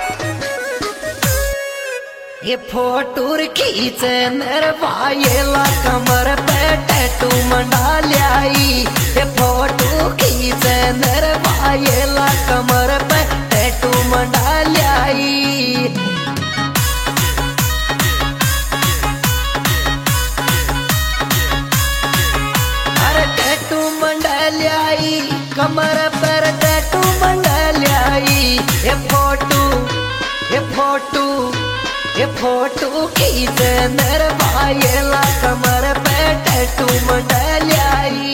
ये फोटो खींचे नरवायेला कमर पे टैटू मंडा ल्याई। ये फोटो खींचे नरवायेला कमर पे टैटू मंडा ल्याई। अरे टैटू मंडा ल्याई कमर पर टैटू मंडा ल्याई। ये फोटो खींचे नरवायेला कमर पे टैटू मंडा ल्याई।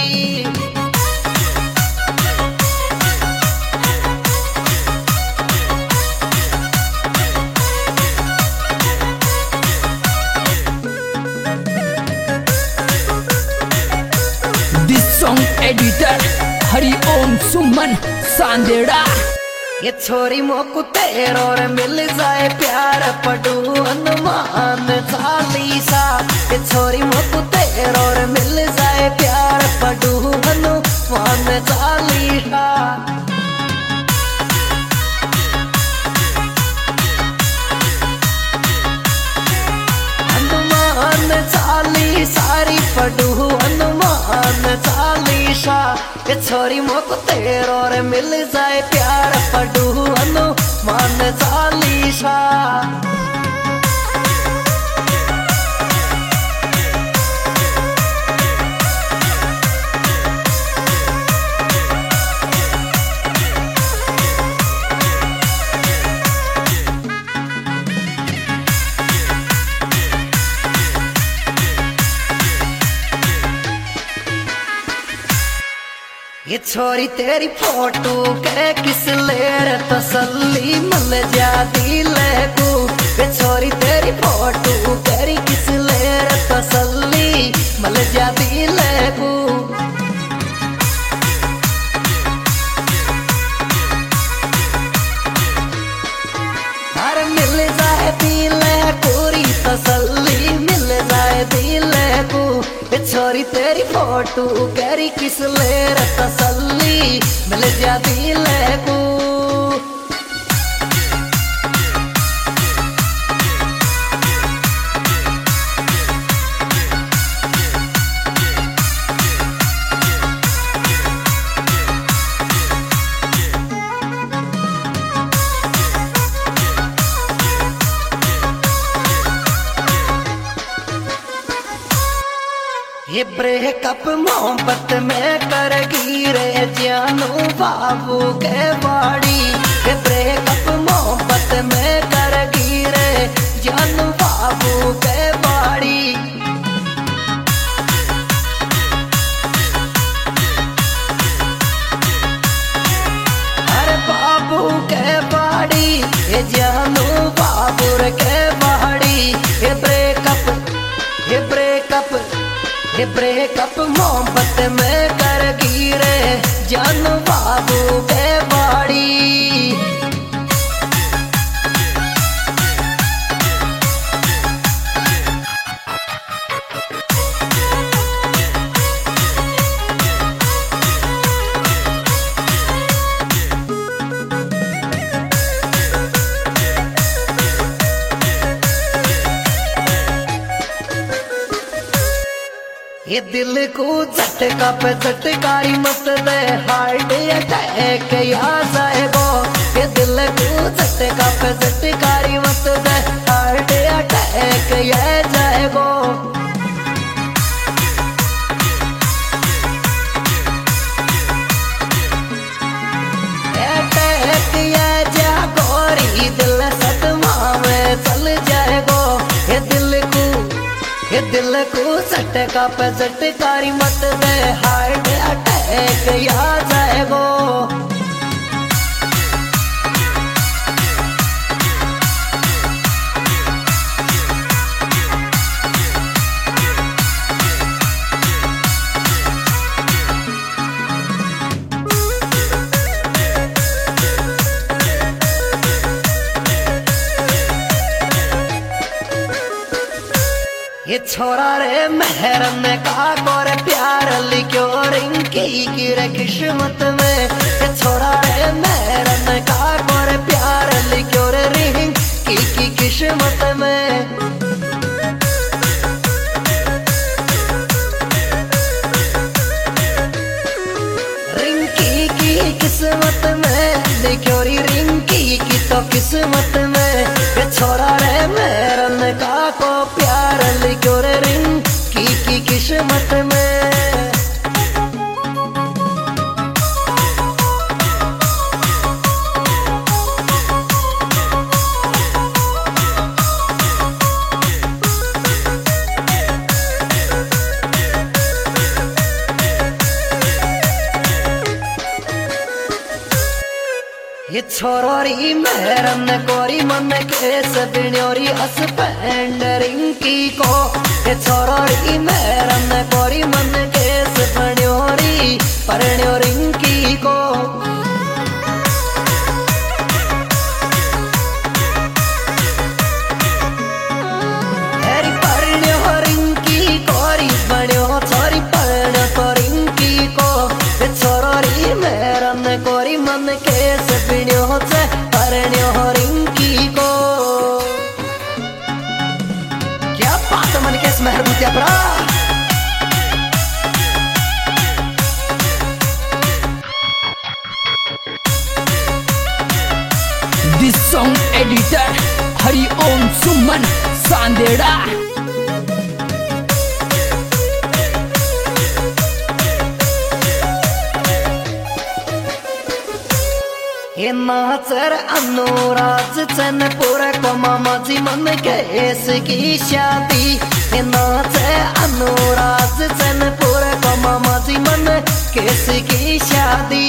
This song editor हरिओम सुमन सांदेड़ा। ये छोरी मोकू तेरो और मिल जाए प्यार पडू हनुमान चालीसा। ये छोरी मोकू तेरो और मिल जाए प्यार पडू हनुमान चालीसा। हनुमान चालीसा री पडू हनुमान चालीसा। ये छोरी मोकू तेरो और मिल जाए प्यार पडू हनुमान चालीसा। ये छोरी तेरी फोटो के किस लेर तसल्ली मिल जाती लेकू। ये छोरी तेरी फोटो तेरी किस लेर तसल्ली मिल जाती लेकू। हर मिल जाए दिले पूरी तसल्ली मिल जाए दिले को। छोरी तेरी फोटो कैरी किस लेर तसल्ली मिल जा दिले को। ये ब्रेकअप मोहब्बत में करगी रे जानू बाबू के बाड़ी। ये ब्रेकअप मोहब्बत में करगी रे जानू बाबू के बाड़ी। अरे बाबू के बाड़ी ये जानू बाबू के बाड़ी। ये ब्रेकअप मोहब्बत में करगी रे जानू बाबू के बाड़ी। ये दिल को झटका पे झटकारी मत दे हार्ट अटैक या जाएगो। ये दिल को झटका पे झटकारी मत दे हार्ट अटैक या जाएगो। अटैक या जा गोरी दिल सदमा में चल जाएगो। ये दिल को झटका पे झटकारी मत दे हार्ट अटैक या जाएगो। ये छोरा रे मेहरन का कोर प्यार लिखो रिंकी की रे किस्मत में। ये छोरा रे मेहरन का कोर प्यार लिखो किस्मत में। रिंकी की किस्मत में देखो री रिंकी की तो किस्मत में ये छोरा रे मेरन का को प्यार लिखो रे रिंकी की किस्मत में। ये छोरोरी मेरन कोरी मन केस बिण्योरी हस्बैंड रिंकी को। ये छोरोरी मेरन कोरी मन केस बिण्योरी परण्यो रिंकी को। हेरी परण्यो रिंकी कोरी बण्यो छोरी परण्यो तो रिंकी को। ये छोरोरी मेरन कोरी मन केस परण्यो रिंकी को। क्या बात है मन केस महबूतिया ब्रा। This song editor Hari Om Suman सांदेड़ा। ये नाचर अनुराज चनपुर को मामा जी मन केस की शादी। ये नाचे अनुराज चनपुर को मामा जी मन केस की शादी।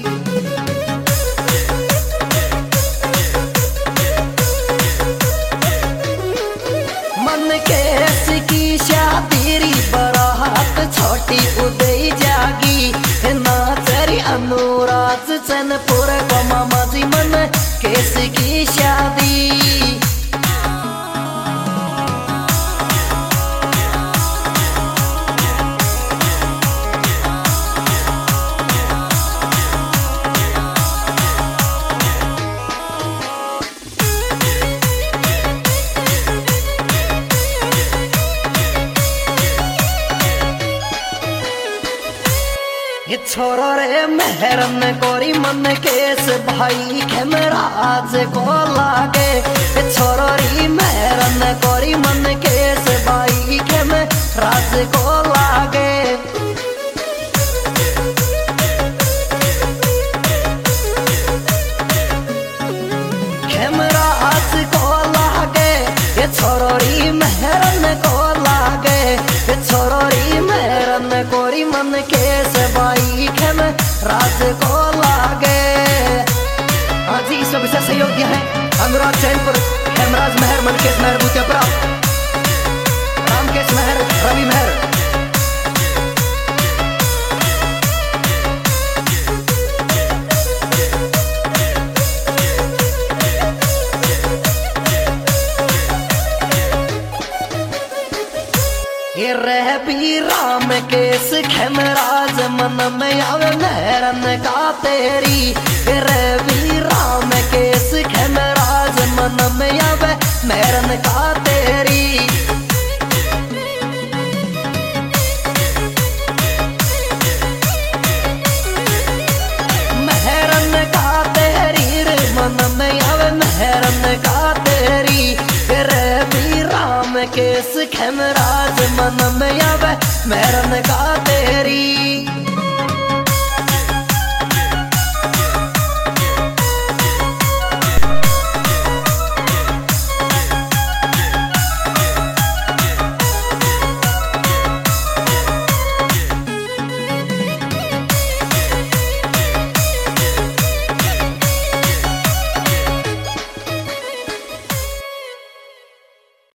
मन केस की शादी री बरात छोटी उदय जागी। नाचरी अनुराज चनपुर को मामा जी मन केस की शादी। ये छोरो रे मेहरन कोरी मन केस भाई खेमराज को लागे। ये छोरो री मेहरन कोरी मन केस भाई खेमराज को लागे। खेमराज को लागे ये छोरो री मेहरन को लागे। ये छोरो री मेहरन कोरी मन केस भाई खेम राज को लागे। आज ही इस विशेष सहयोग दिया है अनुराग चैनपुर हेमराज मेहर मनकेश मेहर भूतियापुरा रामकेश मेहर रवि मेहर। ये रह भी राम केस खेमराज मन में आवे मेहरन का तेरी। ये रह भी राम केस खेमराज मन में आवे मेहरन का तेरी। मेहरन का तेरी रे मन में आवे मेहरन का तेरी। ये रह भी राम केस खेमराज मन में आवे मेहरन का तेरी।